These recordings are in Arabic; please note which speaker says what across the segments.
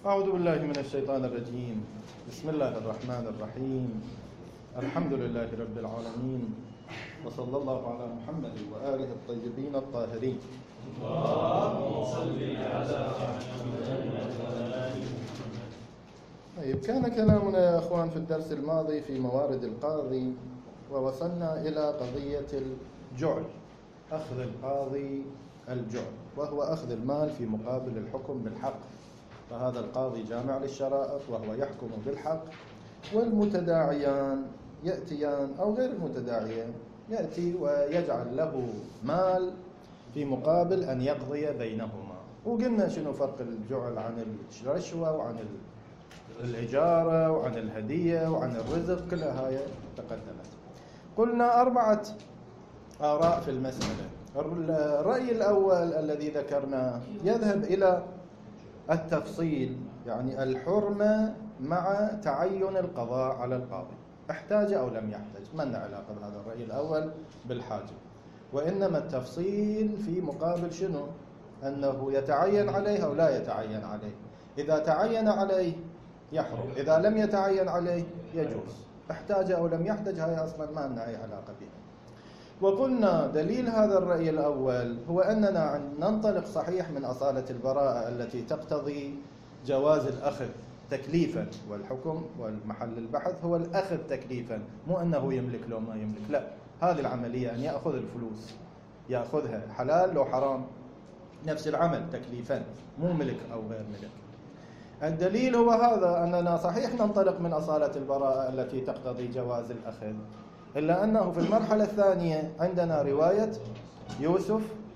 Speaker 1: أعوذ بالله من الشيطان الرجيم. بسم الله الرحمن الرحيم. الحمد لله رب العالمين، وصلى الله على محمد وآله الطيبين الطاهرين. اللهم صل على محمد. طيب، كان كلامنا يا أخوان في الدرس الماضي في موارد القاضي، ووصلنا إلى قضية الجعل، أخذ القاضي الجعل، وهو أخذ المال في مقابل الحكم بالحق. فهذا القاضي جامع للشرائط وهو يحكم بالحق، والمتداعيان يأتيان أو غير المتداعيان يأتي ويجعل له مال في مقابل أن يقضي بينهما. وقلنا شنو فرق الجعل عن الرشوة وعن الإجارة وعن الهدية وعن الرزق، كلها هاي تقدمت. قلنا 4 آراء في المسألة. الرأي الأول الذي ذكرناه يذهب إلى التفصيل، يعني الحرمة مع تعين القضاء على القاضي، احتاج أو لم يحتاج، ما لنا علاقة بهذا الرأي الأول بالحاجة، وإنما التفصيل في مقابل شنو؟ أنه يتعين عليه أو لا يتعين عليه. إذا تعين عليه يحرم، إذا لم يتعين عليه يجوز، احتاج أو لم يحتاج، هاي أصلا ما لنا أي علاقة بها. وقلنا دليل هذا الرأي الأول هو أننا ننطلق صحيح من أصالة البراءة التي تقتضي جواز الأخذ تكليفا، والحكم والمحل البحث هو الأخذ تكليفا، مو أنه يملك لو ما يملك، لا، هذه العملية أن يأخذ الفلوس، يأخذها حلال لو حرام، نفس العمل تكليفا، مو ملك أو غير ملك. الدليل هو هذا، أننا صحيح ننطلق من أصالة البراءة التي تقتضي جواز الأخذ، إلا أنه في المرحلة الثانية عندنا رواية يوسف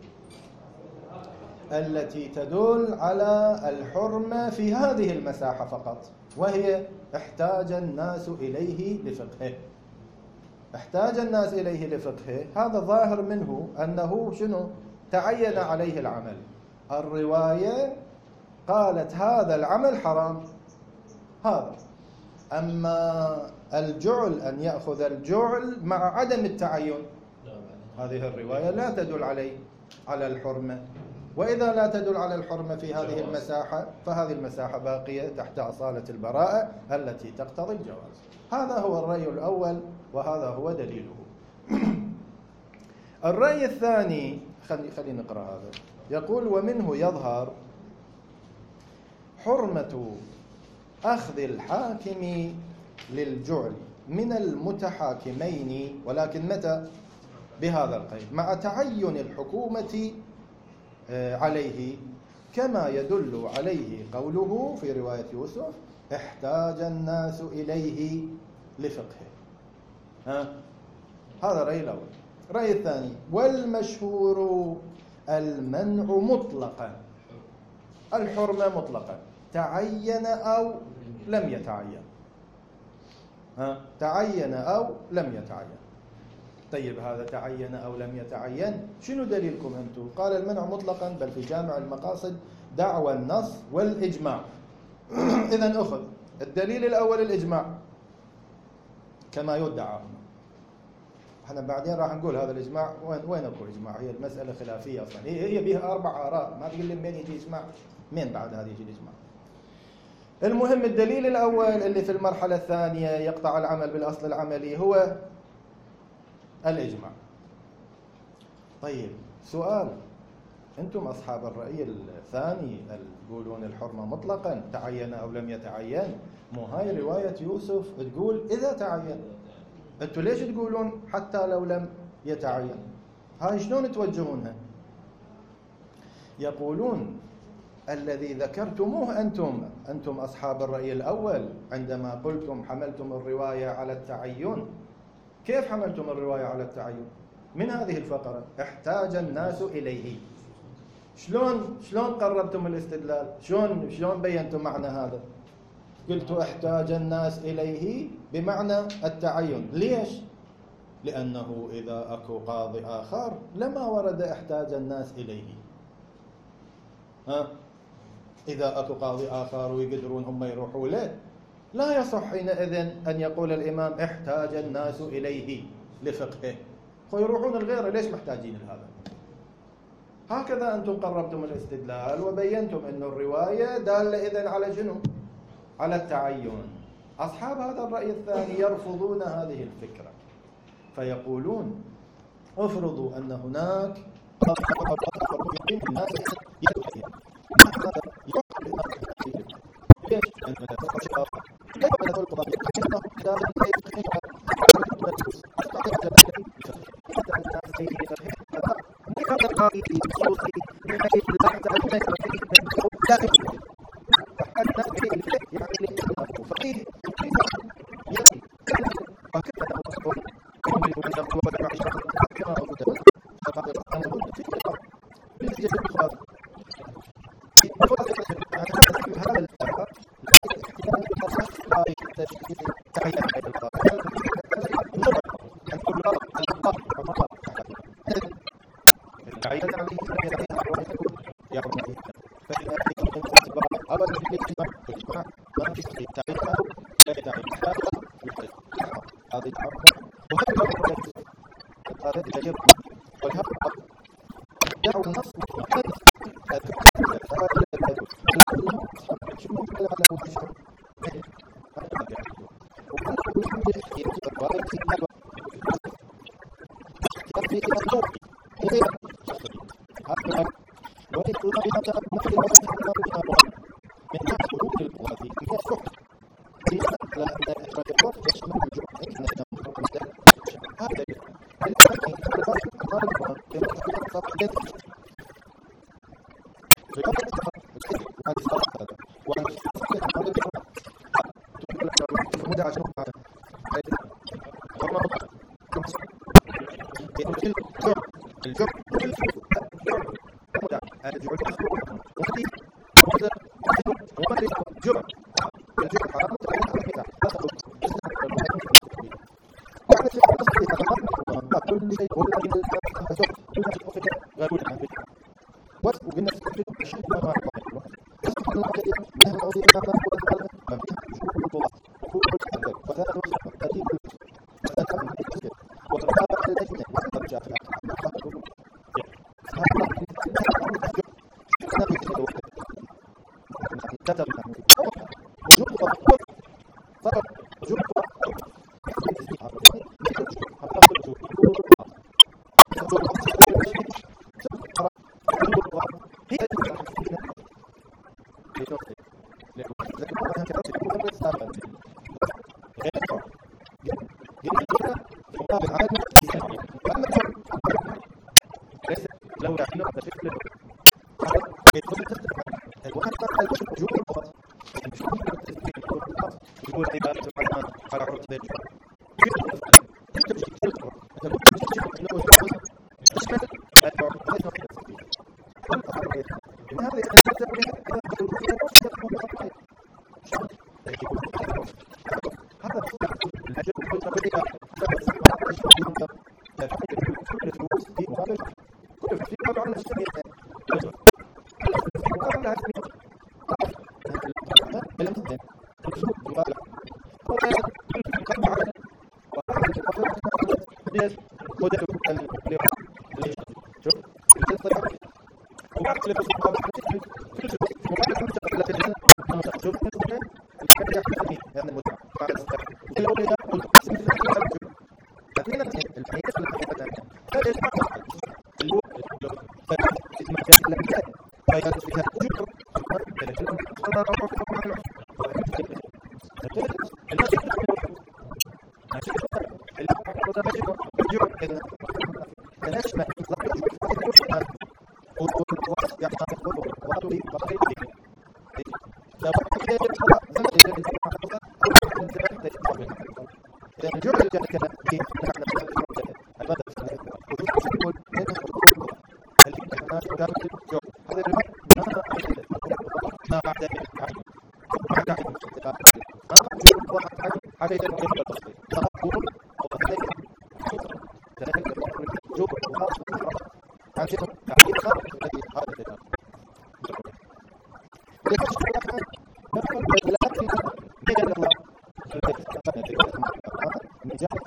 Speaker 1: التي تدل على الحرمة في هذه المساحة فقط، وهي احتاج الناس إليه لفقهه. احتاج الناس إليه لفقهه، هذا ظاهر منه أنه شنو؟ تعين عليه العمل. الرواية قالت هذا العمل حرام، هذا. أما الجعل أن يأخذ الجعل مع عدم التعين، هذه الرواية لا تدل على الحرمة. وإذا لا تدل على الحرمة في هذه المساحة، فهذه المساحة باقية تحت أصالة البراءة التي تقتضي الجواز. هذا هو الرأي الأول، وهذا هو دليله. الرأي الثاني، خلينا نقرأ هذا. يقول: ومنه يظهر حرمة أخذ الحاكم للجعل من المتحاكمين، ولكن متى؟ بهذا القيد: مع تعين الحكومة عليه، كما يدل عليه قوله في رواية يوسف: احتاج الناس إليه لفقهه. هذا الرأي الأول. الرأي الثاني: والمشهور المنع مطلقا، الحرمة مطلقا، تعين أو لم يتعين. تعين أو لم يتعين. طيب، هذا تعين أو لم يتعين، شنو دليلكم أنتم؟ قال: المنع مطلقا، بل في جامع المقاصد دعوى النص والإجماع. إذن أخذ الدليل الأول الإجماع كما يدعى. احنا بعدين راح نقول هذا الإجماع وين أكو إجماع، هي المسألة خلافية أصلا، هي بها 4 آراء، ما تقول لي من يجي إجماع، من بعد هذا يجي الإجماع. المهم الدليل الأول اللي في المرحلة الثانية يقطع العمل بالأصل العملي هو الإجماع. طيب، سؤال: أنتم أصحاب الرأي الثاني تقولون الحرمة مطلقا، تعين أو لم يتعين، مو هاي رواية يوسف تقول إذا تعين، أنتم ليش تقولون حتى لو لم يتعين؟ هاي شلون توجهونها؟ يقولون الذي ذكرتموه أنتم أصحاب الرأي الأول عندما قلتم حملتم الرواية على التعين. كيف حملتم الرواية على التعين؟ من هذه الفقرة: احتاج الناس إليه. شلون قربتم الاستدلال؟ شلون بينتم معنى هذا؟ قلتوا احتاج الناس إليه بمعنى التعين. ليش؟ لأنه إذا أكو قاضي آخر لما ورد احتاج الناس إليه. إذا أكو قاضي آخر ويقدرون هم يروحوا له، لا يصح حينئذ أن يقول الإمام احتاج الناس إليه لفقهه، فيروحون الغير. ليش محتاجين لهذا؟ هكذا أنتم قربتم الاستدلال وبينتم أن الرواية دالة إذن على جنو؟ على التعين. أصحاب هذا الرأي الثاني يرفضون هذه الفكرة، فيقولون افرضوا أن هناك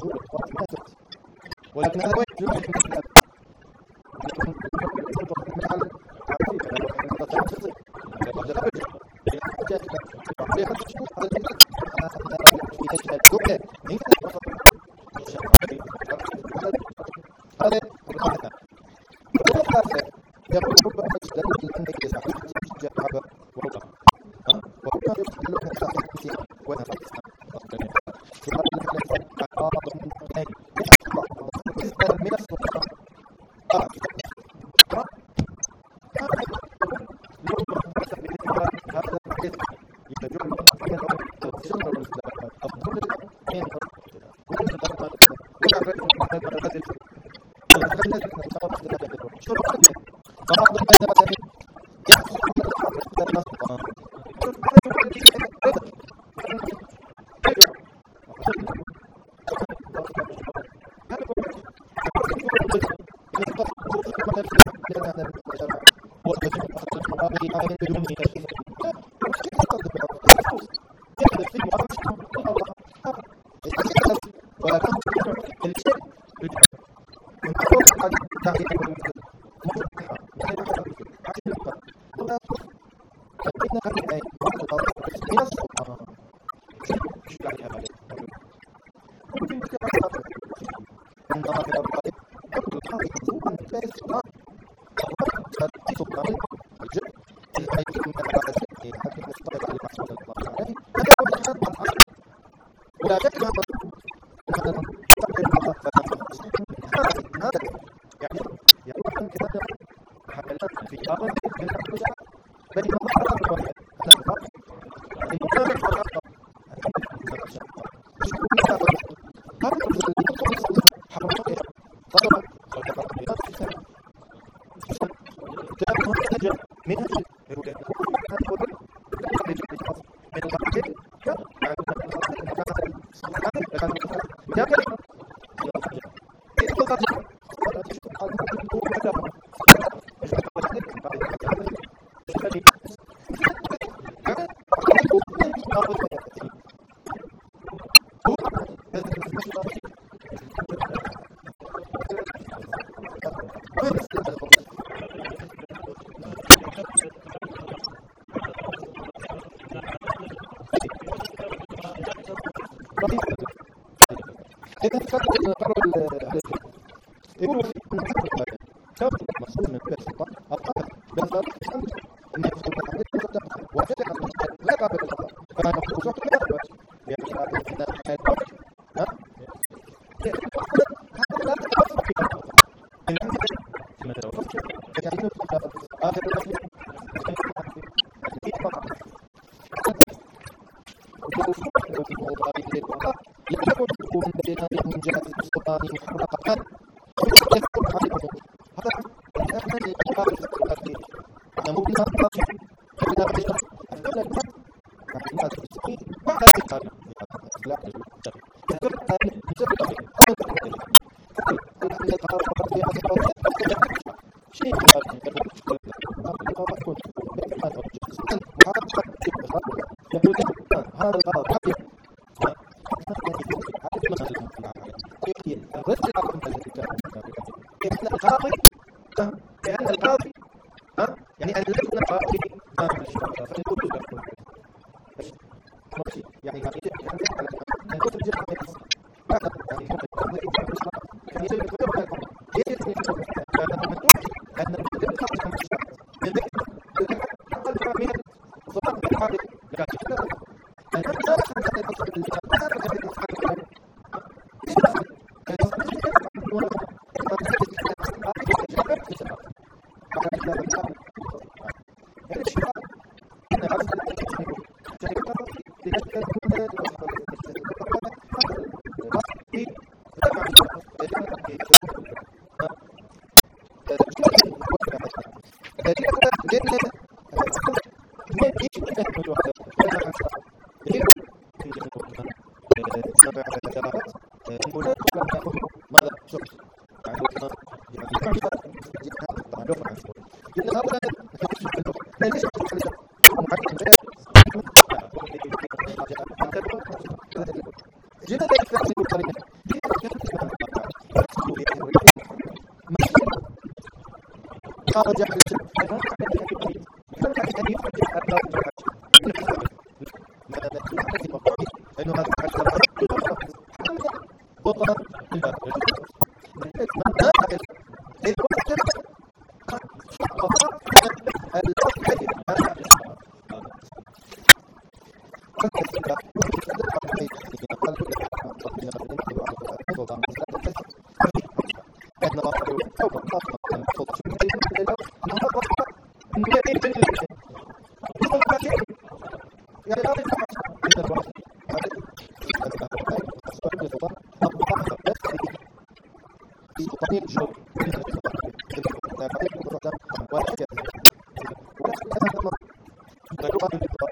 Speaker 1: ولكن هذا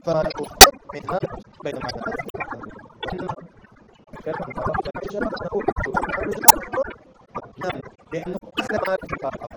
Speaker 1: فما يكون من هذا بين لأنه أسلم على الفقراء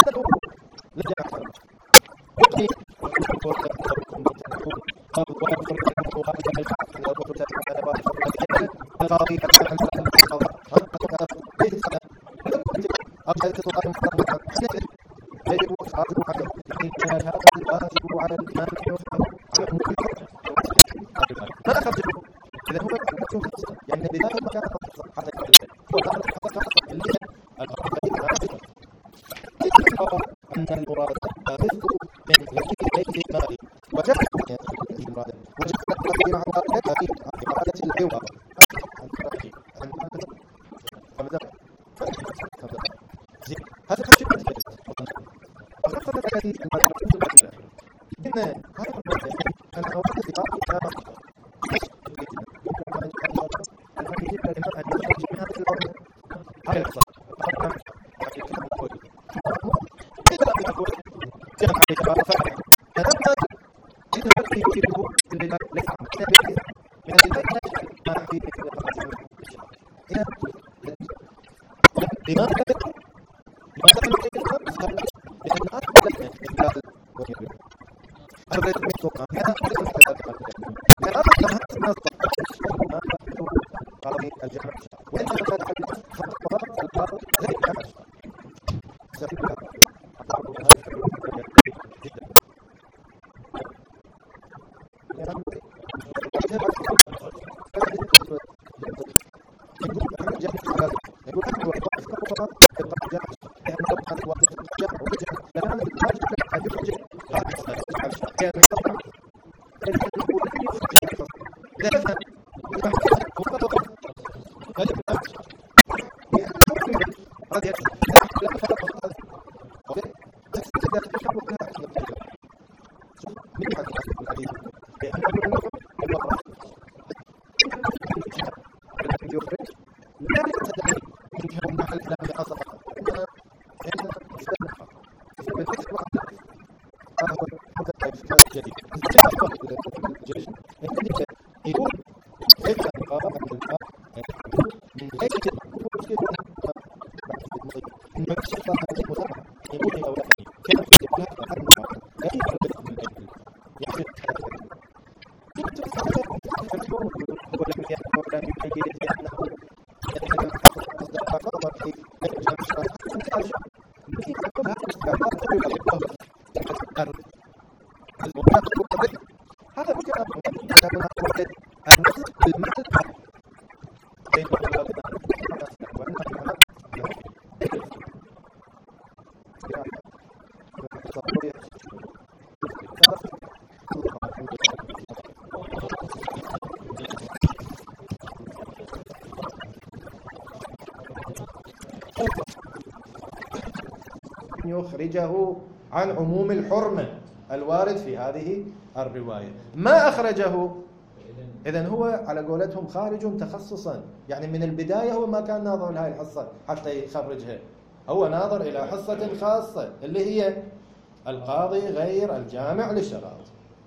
Speaker 1: يخرجه عن عموم الحرمة الوارد في هذه الرواية. ما أخرجه إذن هو على قولتهم خارج تخصصا، يعني من البداية هو ما كان ناظر لهذه الحصة حتى يخرجها، هو ناظر إلى حصة خاصة اللي هي القاضي غير الجامع للشرائط.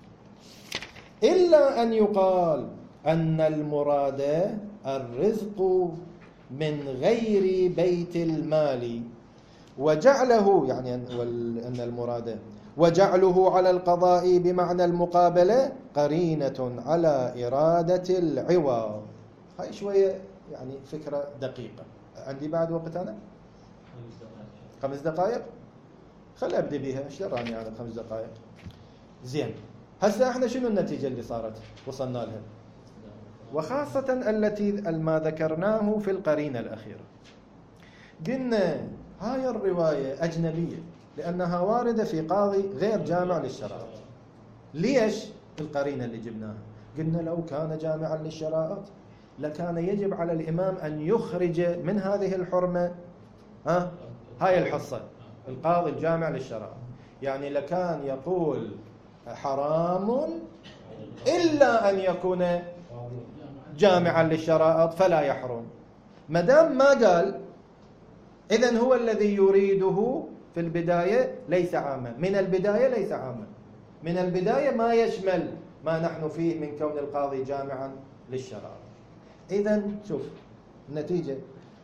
Speaker 1: إلا أن يقال أن المراد الرزق من غير بيت المال وجعله، يعني أن المراد وجعله على القضاء بمعنى المقابلة قرينة على إرادة العوض. هاي شوية يعني فكرة دقيقة. عندي بعد وقت أنا 5 دقائق، خلي أبدأ بها. إيش دراني يعني 5 دقائق؟ زين، هسه احنا شنو النتيجة اللي صارت وصلنا لها؟ وخاصة التي ما ذكرناه في القرينة الأخيرة، قلنا هاي الرواية أجنبية لأنها واردة في قاضي غير جامع للشرائط. ليش القرينة اللي جبناها؟ قلنا لو كان جامعا للشرائط لكان يجب على الإمام أن يخرج من هذه الحرمة هاي الحصة، القاضي الجامع للشرائط، يعني لكان يقول حرام إلا أن يكون جامعا للشرائط فلا يحرم. مدام ما قال، إذن هو الذي يريده في البداية ليس عاما، من البداية ليس عاما، من البداية ما يشمل ما نحن فيه من كون القاضي جامعا للشرائع. إذن شوف النتيجة،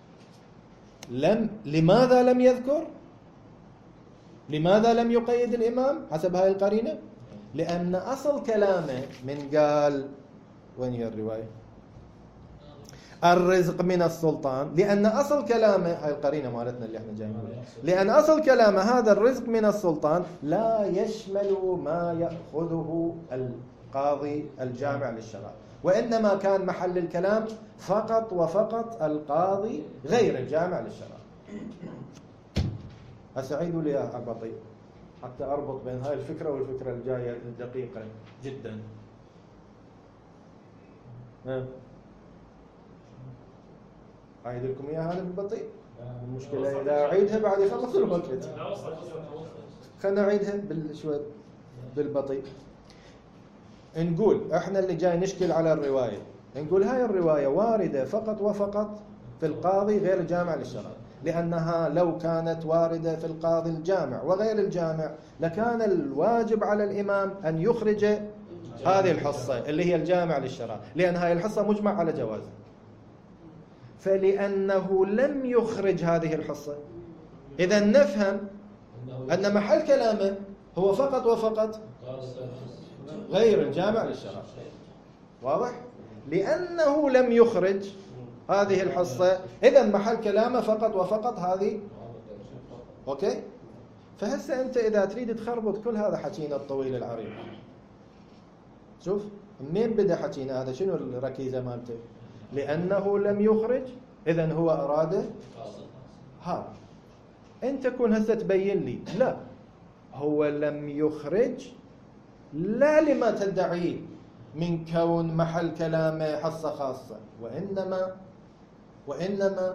Speaker 1: لماذا لم يذكر؟ لماذا لم يقيد الإمام حسب هاي القرينة؟ لأن أصل كلامه من قال، وين هي الرواية؟ الرزق من السلطان، لأن أصل كلامه، هاي القرينة مالتنا اللي احنا جايين نقولها، لأن أصل كلامه هذا الرزق من السلطان لا يشمل ما يأخذه القاضي الجامع للشرائع، وإنما كان محل الكلام فقط وفقط القاضي غير الجامع للشرائع. أسعيدوا لي يا بطيء حتى أربط بين هاي الفكرة والفكرة الجاية الدقيقة جدا. أعيد لكم إياها أنا بالبطيء، المشكلة إذا أعيدها بعد يخلص الوقت. خلنا نعيدها شوي بالبطيء. نقول إحنا اللي جاي نشكل على الرواية، نقول هاي الرواية واردة فقط وفقط في القاضي غير الجامع للشرائع، لأنها لو كانت واردة في القاضي الجامع وغير الجامع لكان الواجب على الإمام أن يخرج هذه الحصة اللي هي الجامع للشرائع، لأن هاي الحصة مجمع على جوازها. فلأنه لم يخرج هذه الحصة، إذا نفهم أن محل كلامه هو فقط وفقط غير الجامع للشرائع. واضح؟ لأنه لم يخرج هذه الحصة، إذا محل كلامه فقط وفقط هذه. أوكي؟ فهسه أنت إذا تريد تخربط كل هذا حكينا الطويل العريض، شوف منين بدأ حكينا هذا، شنو الركيزة مالته؟ لأنه لم يخرج، إذن هو أراد هذا. أنت تكون هسه تبين لي لا، هو لم يخرج لا لما تدعيه من كون محل كلامه حصة خاصة، وإنما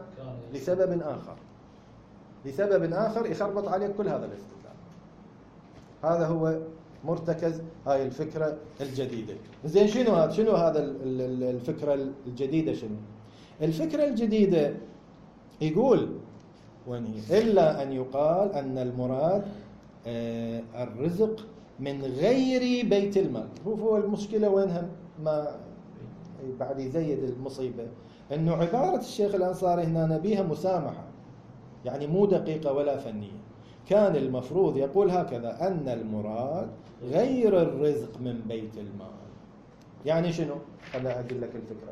Speaker 1: لسبب آخر يخربط عليك كل هذا الاستدلال. هذا هو مرتكز هاي الفكرة الجديدة. زين شنو هذا الفكرة الجديدة؟ شنو الفكرة الجديدة؟ يقول وين هي؟ إلا أن يقال أن المراد الرزق من غير بيت المال. هو المشكلة وينها؟ ما بعد يزيد المصيبة أنه عبارة الشيخ الأنصاري هنا بيها مسامحة، يعني مو دقيقة ولا فنية. كان المفروض يقول هكذا، أن المراد غير الرزق من بيت المال. يعني شنو؟ خليني أقول لك الفكرة.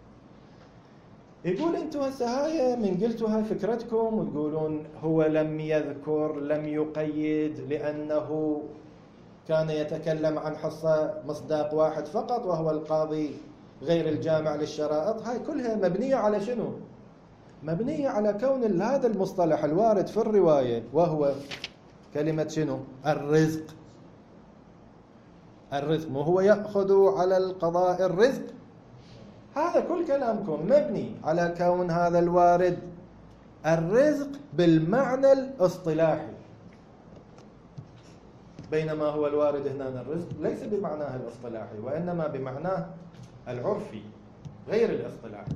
Speaker 1: يقول أنتم هسه هاي من قلتوا هاي فكرتكم وتقولون هو لم يذكر لم يقيد لأنه كان يتكلم عن حصة مصداق واحد فقط وهو القاضي غير الجامع للشرائط. هاي كلها مبنية على شنو؟ مبنية على كون هذا المصطلح الوارد في الرواية وهو كلمة شنو؟ الرزق. مو هو يأخذ على القضاء الرزق. هذا كل كلامكم مبني على كون هذا الوارد الرزق بالمعنى الاصطلاحي، بينما هو الوارد هنا الرزق ليس بمعناه الاصطلاحي وإنما بمعناه العرفي غير الاصطلاحي.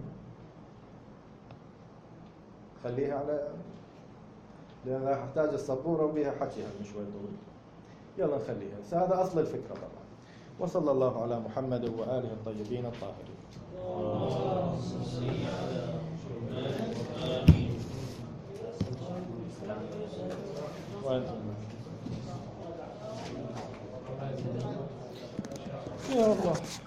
Speaker 1: خليها على، لأن راح احتاج السبورة وبيها حكي هم شوي طويل. يلا نخليها. هذا أصل الفكرة طبعا. وصلى الله على محمد وآله الطيبين الطاهرين. يا الله.